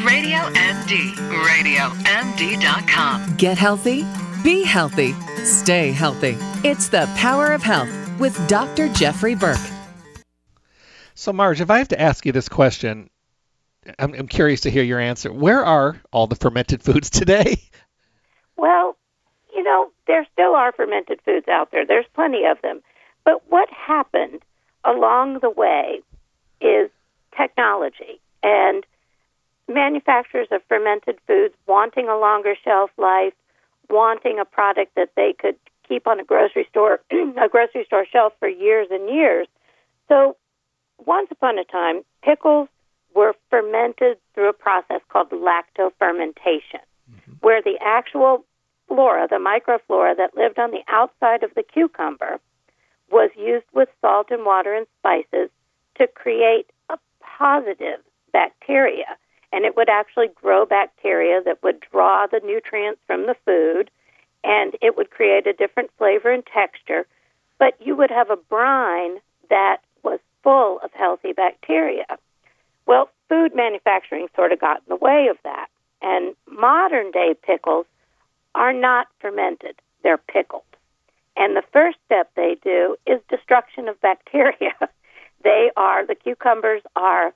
Radio MD. RadioMD.com. Get healthy, be healthy, stay healthy. It's the Power of Health with Dr. Jeffrey Burke. So, Marge, if I have to ask you this question, I'm curious to hear your answer. Where are all the fermented foods today? Well, there still are fermented foods out there. There's plenty of them. But what happened along the way is technology and manufacturers of fermented foods wanting a longer shelf life, wanting a product that they could keep on a grocery store shelf for years and years. So once upon a time, pickles were fermented through a process called lactofermentation, where the actual flora, the microflora that lived on the outside of the cucumber, was used with salt and water and spices to create a positive bacteria. And it would actually grow bacteria that would draw the nutrients from the food, and it would create a different flavor and texture. But you would have a brine that was full of healthy bacteria. Well, food manufacturing sort of got in the way of that. And modern-day pickles are not fermented. They're pickled. And the first step they do is destruction of bacteria. The cucumbers are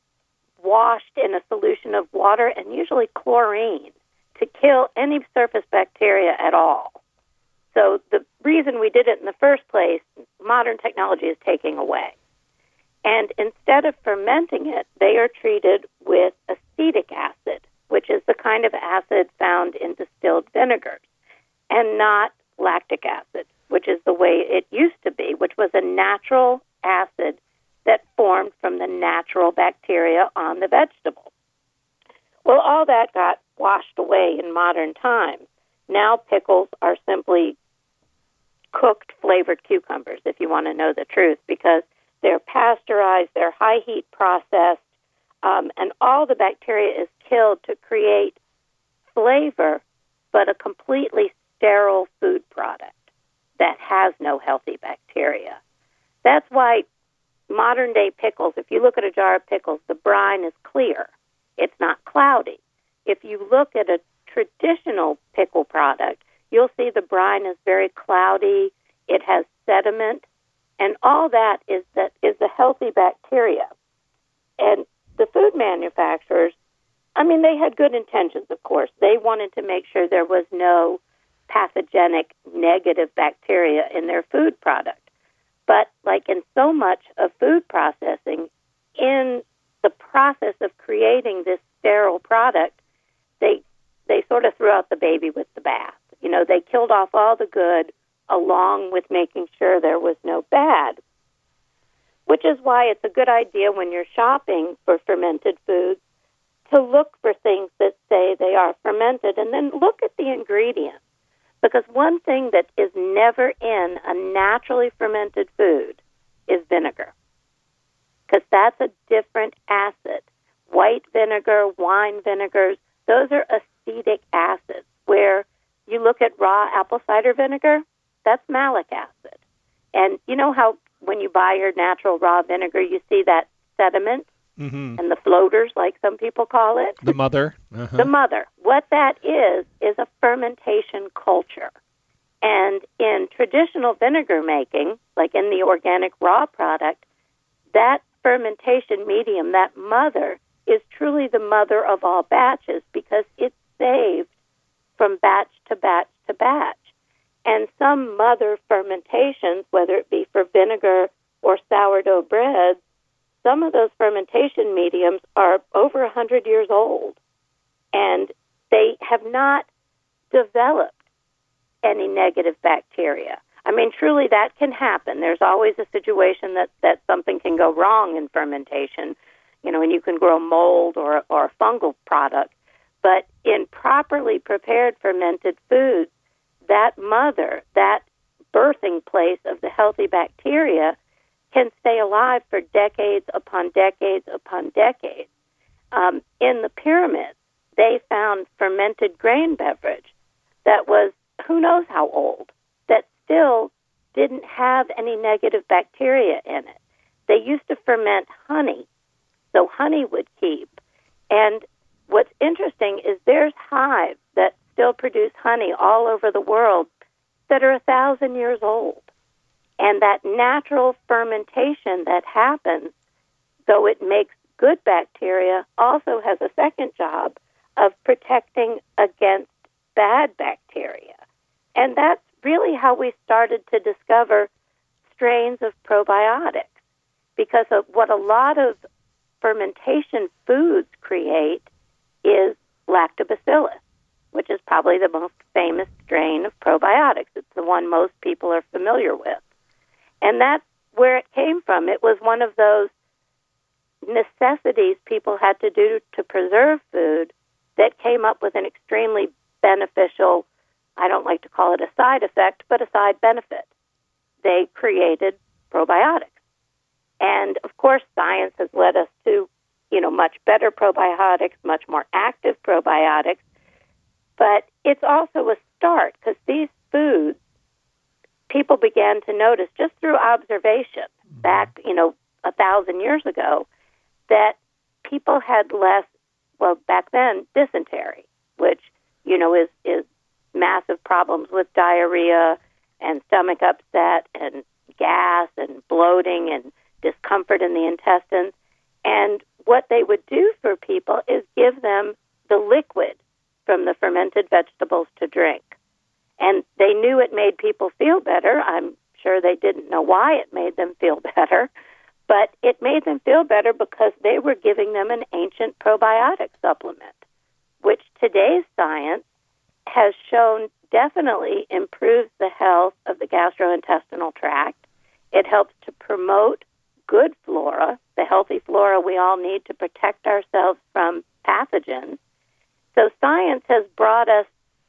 washed in a solution of water and usually chlorine to kill any surface bacteria at all. So the reason we did it in the first place, modern technology is taking away. And instead of fermenting it, they are treated with acetic acid, which is the kind of acid found in distilled vinegars, and not lactic acid, which is the way it used to be, which was a natural acid that formed from the natural bacteria on the vegetable. Well, all that got washed away in modern times. Now pickles are simply cooked flavored cucumbers, if you want to know the truth, because they're pasteurized, they're high heat processed, and all the bacteria is killed to create flavor, but a completely sterile food product that has no healthy bacteria. That's why modern-day pickles, if you look at a jar of pickles, the brine is clear. It's not cloudy. If you look at a traditional pickle product, you'll see the brine is very cloudy. It has sediment, and all that is the healthy bacteria. And the food manufacturers, they had good intentions, of course. They wanted to make sure there was no pathogenic negative bacteria in their food product. But like in so much of food processing, in the process of creating this sterile product, they sort of threw out the baby with the bath. They killed off all the good along with making sure there was no bad, which is why it's a good idea when you're shopping for fermented foods to look for things that say they are fermented and then look at the ingredients. Because one thing that is never in a naturally fermented food is vinegar, because that's a different acid. White vinegar, wine vinegars, those are acetic acids, where you look at raw apple cider vinegar, that's malic acid. And you know how when you buy your natural raw vinegar, you see that sediment and the floaters, like some people call it? The mother. The mother. What that is a fermentation culture. And in traditional vinegar making, like in the organic raw product, that fermentation medium, that mother, is truly the mother of all batches because it's saved from batch to batch to batch. And some mother fermentations, whether it be for vinegar or sourdough bread, some of those fermentation mediums are over 100 years old, and they have not developed any negative bacteria. Truly that can happen. There's always a situation that something can go wrong in fermentation, and you can grow mold or a fungal product. But in properly prepared fermented foods, that mother, that birthing place of the healthy bacteria, can stay alive for decades upon decades upon decades. In the pyramids, they found fermented grain beverage that was who knows how old, that still didn't have any negative bacteria in it. They used to ferment honey, so honey would keep. And what's interesting is there's hives that still produce honey all over the world that are 1,000 years old. And that natural fermentation that happens, though it makes good bacteria, also has a second job of protecting against bad bacteria. And that's really how we started to discover strains of probiotics, because of what a lot of fermentation foods create is lactobacillus, which is probably the most famous strain of probiotics. It's the one most people are familiar with. And that's where it came from. It was one of those necessities people had to do to preserve food that came up with an extremely beneficial, I don't like to call it a side effect, but a side benefit. They created probiotics. And, of course, science has led us to, much better probiotics, much more active probiotics. But it's also a start, because these foods, people began to notice just through observation back, 1,000 years ago, that people had less, back then, dysentery, which, is massive problems with diarrhea and stomach upset and gas and bloating and discomfort in the intestines. And what they would do for people is give them the liquid from the fermented vegetables to drink. And they knew it made people feel better. I'm sure they didn't know why it made them feel better, but it made them feel better because they were giving them an ancient probiotic supplement, which today's science has shown definitely improves the health of the gastrointestinal tract. It helps to promote good flora, the healthy flora we all need to protect ourselves from pathogens. So science has brought us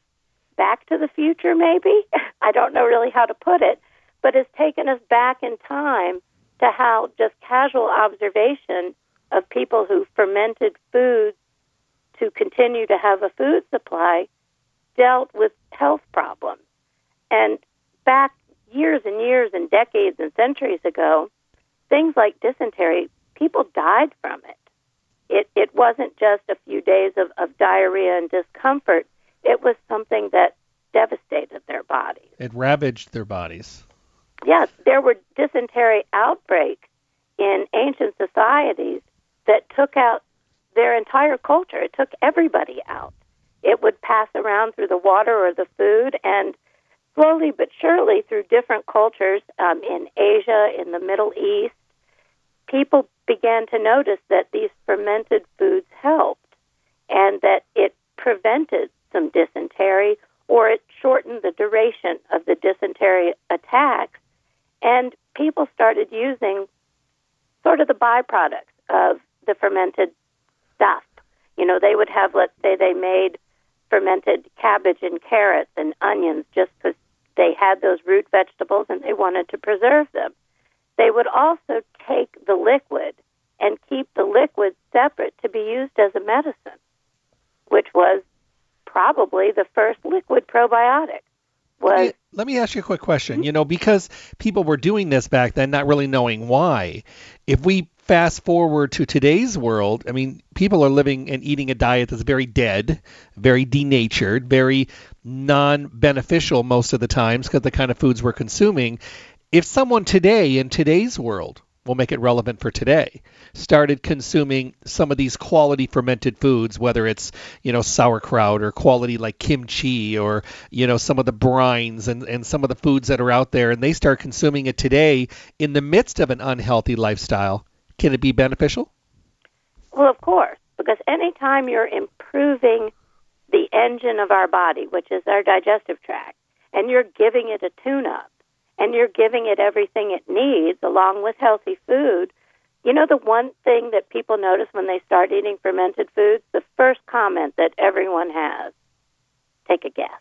back to the future, maybe. I don't know really how to put it, but has taken us back in time to how just casual observation of people who fermented foods to continue to have a food supply dealt with health problems. And back years and years and decades and centuries ago, things like dysentery, people died from it. It wasn't just a few days of diarrhea and discomfort. It was something that devastated their bodies. It ravaged their bodies. Yes, there were dysentery outbreaks in ancient societies that took out their entire culture. It took everybody out. It would pass around through the water or the food, and slowly but surely through different cultures in Asia, in the Middle East, people began to notice that these fermented foods helped and that it prevented some dysentery, or it shortened the duration of the dysentery attacks. And people started using sort of the byproducts of the fermented stuff. They would have, let's say they made fermented cabbage and carrots and onions just because they had those root vegetables and they wanted to preserve them. They would also take the liquid and keep the liquid separate to be used as a medicine, which was probably the first liquid probiotic. Let me ask you a quick question. Because people were doing this back then, not really knowing why, if we fast forward to today's world, people are living and eating a diet that's very dead, very denatured, very non-beneficial most of the times because the kind of foods we're consuming. If someone today, in today's world, we'll make it relevant for today, started consuming some of these quality fermented foods, whether it's, sauerkraut or quality like kimchi or, some of the brines and some of the foods that are out there, and they start consuming it today in the midst of an unhealthy lifestyle, can it be beneficial? Well, of course, because anytime you're improving the engine of our body, which is our digestive tract, and you're giving it a tune-up, and you're giving it everything it needs along with healthy food, the one thing that people notice when they start eating fermented foods, the first comment that everyone has, take a guess.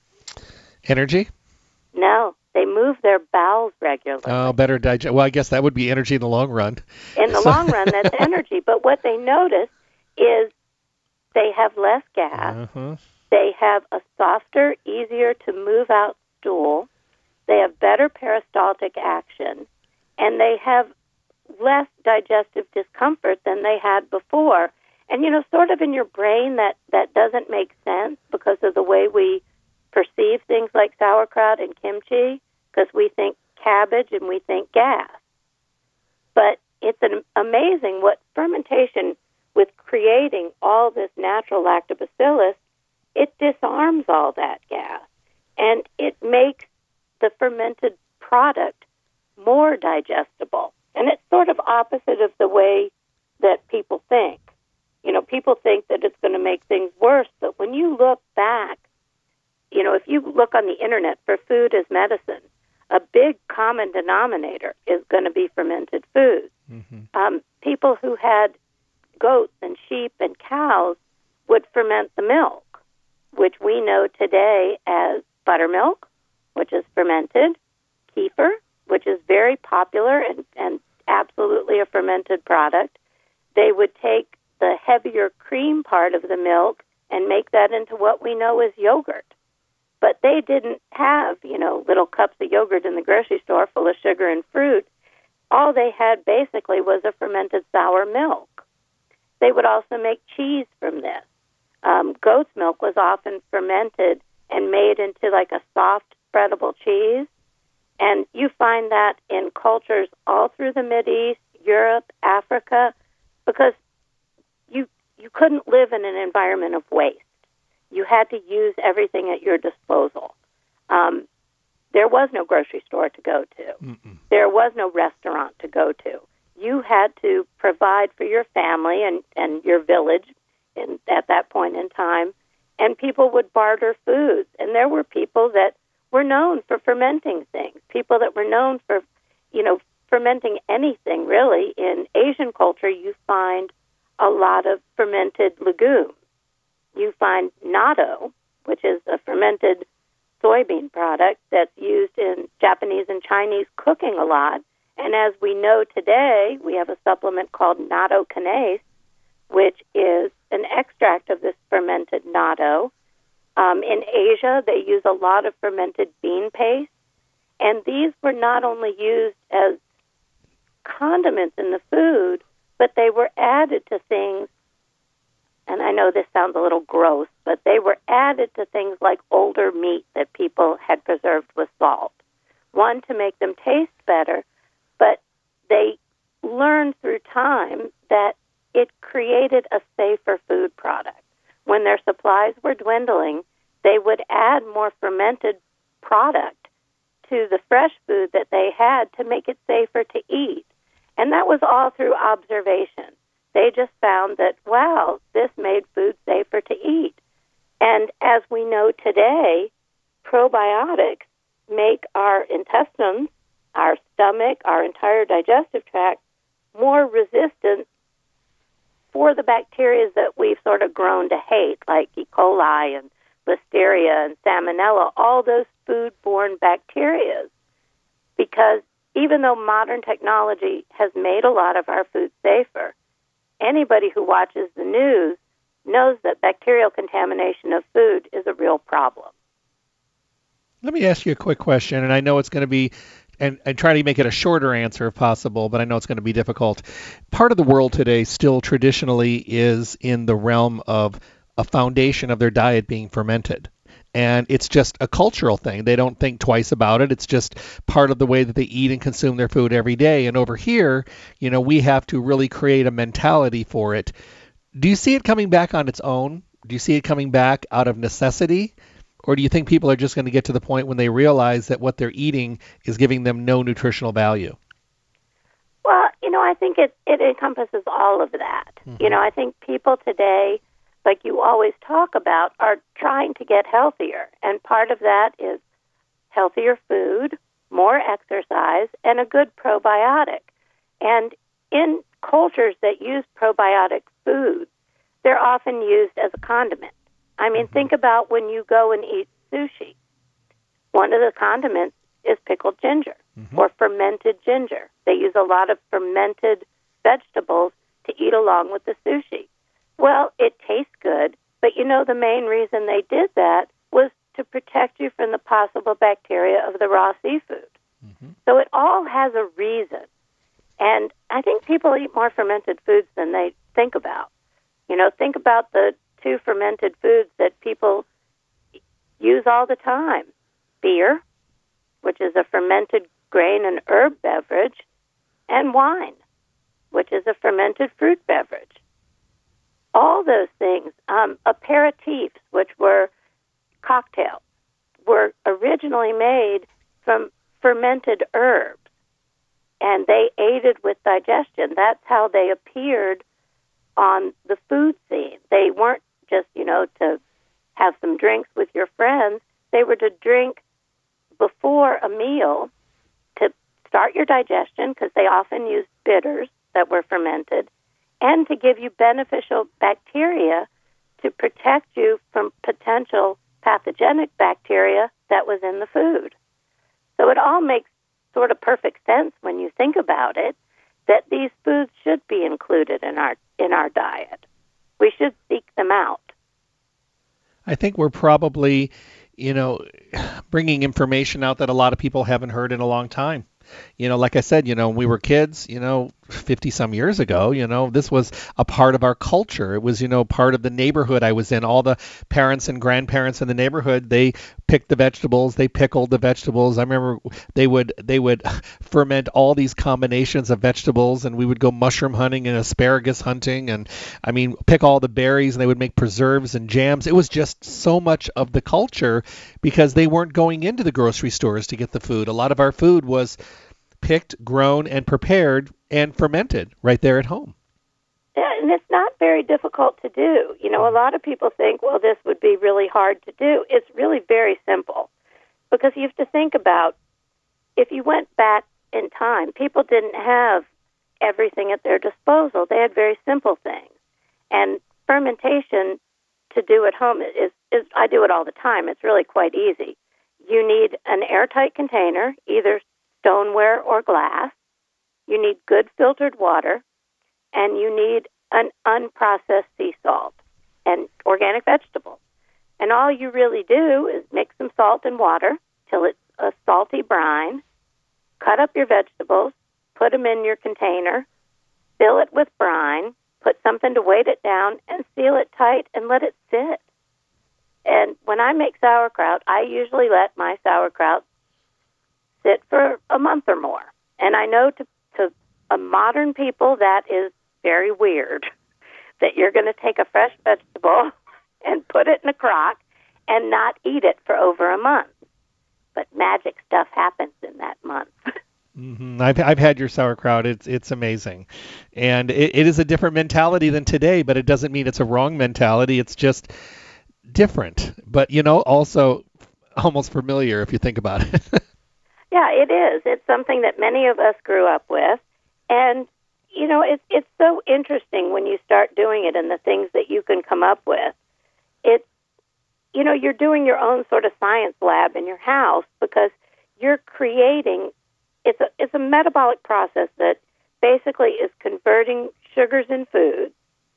Energy? No, they move their bowels regularly. Oh, better digest. Well, I guess that would be energy in the long run. In the long run, that's energy. But what they notice is they have less gas. Uh-huh. They have a softer, easier to move out stool. They have better peristaltic action, and they have less digestive discomfort than they had before. And, sort of in your brain that doesn't make sense because of the way we perceive things like sauerkraut and kimchi, because we think cabbage and we think gas. But it's amazing what fermentation, with creating all this natural lactobacillus, it disarms all that gas. And it makes the fermented product more digestible. And it's sort of opposite of the way that people think. People think that it's going to make things worse, but when you look back, if you look on the internet for food as medicine, a big common denominator is going to be fermented foods. Mm-hmm. People who had goats and sheep and cows would ferment the milk, which we know today as buttermilk, which is fermented, kefir, which is very popular and absolutely a fermented product. They would take the heavier cream part of the milk and make that into what we know as yogurt. But they didn't have, little cups of yogurt in the grocery store full of sugar and fruit. All they had basically was a fermented sour milk. They would also make cheese from this. Goat's milk was often fermented and made into like a soft, spreadable cheese. And you find that in cultures all through the Mideast, Europe, Africa, because you couldn't live in an environment of waste. You had to use everything at your disposal. There was no grocery store to go to. Mm-mm. There was no restaurant to go to. You had to provide for your family and your village at that point in time, and people would barter foods. And there were people that were known for fermenting things, people that were known for, fermenting anything, really. In Asian culture, you find a lot of fermented legumes. You find natto, which is a fermented soybean product that's used in Japanese and Chinese cooking a lot. And as we know today, we have a supplement called natto kinase, which is an extract of this fermented natto. In Asia, they use a lot of fermented bean paste. And these were not only used as condiments in the food, but they were added to things, and I know this sounds a little gross, but they were added to things like older meat that people had preserved with salt. One, to make them taste better, but they learned through time that it created a safer food product. When their supplies were dwindling, they would add more fermented product to the fresh food that they had to make it safer to eat. And that was all through observation. They just found that, wow, this made food safer to eat. And as we know today, probiotics make our intestines, our stomach, our entire digestive tract more resistant for the bacteria that we've sort of grown to hate, like E. coli and Listeria and Salmonella, all those food-borne bacteria. Because even though modern technology has made a lot of our food safer, anybody who watches the news knows that bacterial contamination of food is a real problem. Let me ask you a quick question, and I know it's going to be, and try to make it a shorter answer if possible, but I know it's going to be difficult. Part of the world today still traditionally is in the realm of a foundation of their diet being fermented. And it's just a cultural thing. They don't think twice about it. It's just part of the way that they eat and consume their food every day. And over here, we have to really create a mentality for it. Do you see it coming back on its own? Do you see it coming back out of necessity? Or do you think people are just going to get to the point when they realize that what they're eating is giving them no nutritional value? Well, I think it encompasses all of that. Mm-hmm. I think people today, like you always talk about, are trying to get healthier. And part of that is healthier food, more exercise, and a good probiotic. And in cultures that use probiotic foods, they're often used as a condiment. I mean, think about when you go and eat sushi. One of the condiments is pickled ginger or fermented ginger. They use a lot of fermented vegetables to eat along with the sushi. Well, it tastes good, but the main reason they did that was to protect you from the possible bacteria of the raw seafood. Mm-hmm. So it all has a reason. And I think people eat more fermented foods than they think about. Think about the two fermented foods that people use all the time. Beer, which is a fermented grain and herb beverage, and wine, which is a fermented fruit beverage. All those things, aperitifs, which were cocktails, were originally made from fermented herbs, and they aided with digestion. That's how they appeared on the food scene. They weren't just, to have some drinks with your friends. They were to drink before a meal to start your digestion, because they often used bitters that were fermented, and to give you beneficial bacteria to protect you from potential pathogenic bacteria that was in the food. So it all makes sort of perfect sense when you think about it, that these foods should be included in our diet. We should seek them out. I think we're probably, bringing information out that a lot of people haven't heard in a long time. Like I said, when we were kids, 50 some years ago, this was a part of our culture. It was, part of the neighborhood I was in. All the parents and grandparents in the neighborhood, they picked the vegetables, they pickled the vegetables. I remember they would ferment all these combinations of vegetables, and we would go mushroom hunting and asparagus hunting, and pick all the berries, and they would make preserves and jams. It was just so much of the culture, because they weren't going into the grocery stores to get the food. A lot of our food was picked, grown, and prepared and fermented right there at home. Yeah, and it's not very difficult to do. A lot of people think, well, this would be really hard to do. It's really very simple, because you have to think about, if you went back in time, people didn't have everything at their disposal. They had very simple things. And fermentation to do at home is I do it all the time. It's really quite easy. You need an airtight container, either stoneware or glass. You need good filtered water, and you need an unprocessed sea salt and organic vegetables. And all you really do is mix some salt and water till it's a salty brine, cut up your vegetables, put them in your container, fill it with brine, put something to weight it down, and seal it tight and let it sit. And when I make sauerkraut, I usually let my sauerkraut sit for a month or more. And I know to a modern people that is very weird, that you're going to take a fresh vegetable and put it in a crock and not eat it for over a month. But magic stuff happens in that month. Mm-hmm. I've had your sauerkraut. It's amazing. And it is a different mentality than today, but it doesn't mean it's a wrong mentality. It's just different, but also almost familiar if you think about it. Yeah, it is. It's something that many of us grew up with, and it's so interesting when you start doing it and the things that you can come up with. It's you're doing your own sort of science lab in your house, because you're creating. It's a metabolic process that basically is converting sugars in food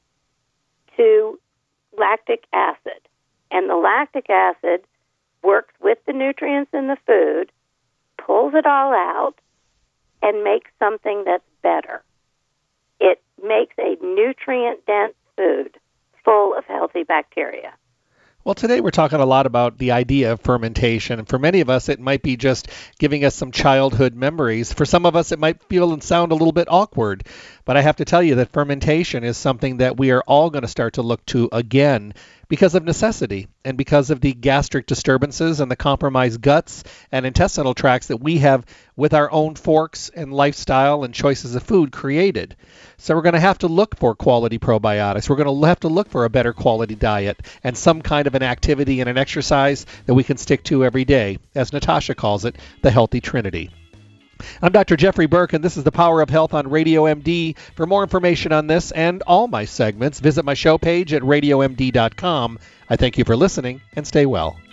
to lactic acid. And the lactic acid works with the nutrients in the food, pulls it all out, and makes something that's better. It makes a nutrient-dense food full of healthy bacteria. Well, today we're talking a lot about the idea of fermentation. And for many of us, it might be just giving us some childhood memories. For some of us, it might feel and sound a little bit awkward. But I have to tell you that fermentation is something that we are all going to start to look to again, because of necessity and because of the gastric disturbances and the compromised guts and intestinal tracts that we have with our own forks and lifestyle and choices of food created. So we're going to have to look for quality probiotics. We're going to have to look for a better quality diet and some kind of an activity and an exercise that we can stick to every day, as Natasha calls it, the healthy trinity. I'm Dr. Jeffrey Burke, and this is The Power of Health on Radio MD. For more information on this and all my segments, visit my show page at radiomd.com. I thank you for listening, and stay well.